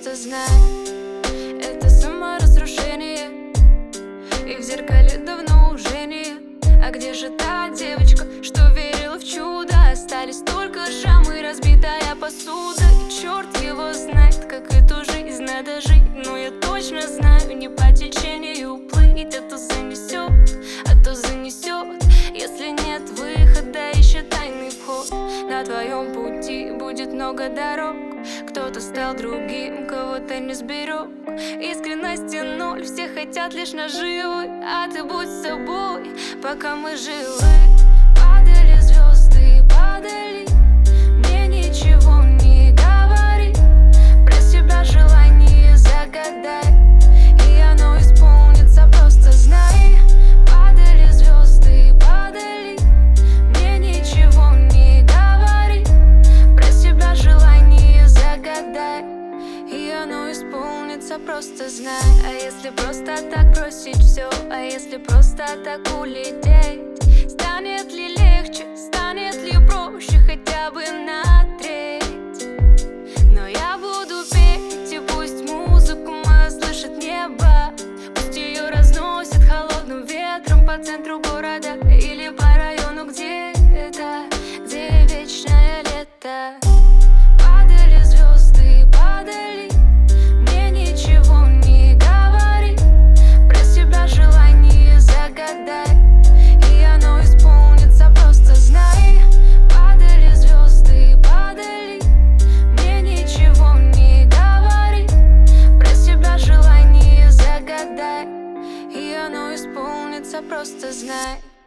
просто знай, это саморазрушение, и в зеркале давно уже нет. А где же та девочка, что верила в чудо? Остались только шрамы, разбитая посуда. И черт его знает, как эту жизнь надо жить. Но я точно знаю, не по течению плыть. А то занесет, если нет выхода, ищи тайный вход. На твоем пути будет много дорог. Кто-то стал другим, кого-то не сберег. Искренности ноль, все хотят лишь наживы. А ты будь собой, пока мы живы. Падали звезды, падали, мне ничего не говори. Про себя желание загадай, и оно исполнится, просто знай. Падали звезды, падали, мне ничего не говори. Про себя желание загадай, и оно исполнится, просто знай. А если просто так бросить все, а если просто так улететь, станет ли легче, станет ли проще хотя бы на треть? Но я буду петь, и пусть музыку мою слышит небо. Пусть ее разносит холодным ветром по центру города или по району где-то, где вечное лето. Падали звезды, падали, мне ничего не говори. Про себя желание загадай, и оно исполнится, просто знай. Падали звезды, падали, мне ничего не говори. Про себя желание загадай, и оно исполнится, просто знай.